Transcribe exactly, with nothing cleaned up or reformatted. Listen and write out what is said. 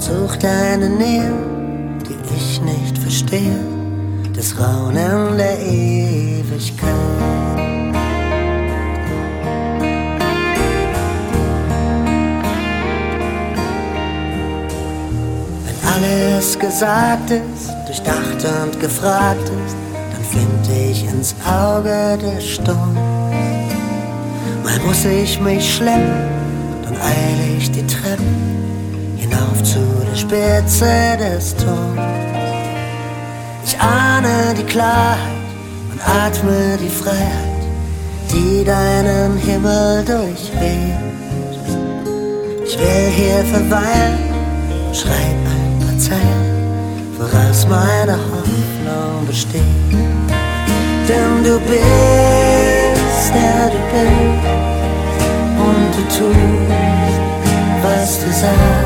Such deine Nähe, die ich nicht verstehe, das Raunen der Ewigkeit. Wenn alles gesagt ist, durchdacht und gefragt ist, dann find ich ins Auge des Sturms. Mal muss ich mich schleppen, dann eil ich die Treppen hinauf zu der Spitze des Turms. Ich ahne die Klarheit und atme die Freiheit, die deinen Himmel durchweht. Ich will hier verweilen, schreib ein paar Zeilen, woraus meine Hoffnung besteht. Denn du bist, der du bist, und du tust, was du sagst.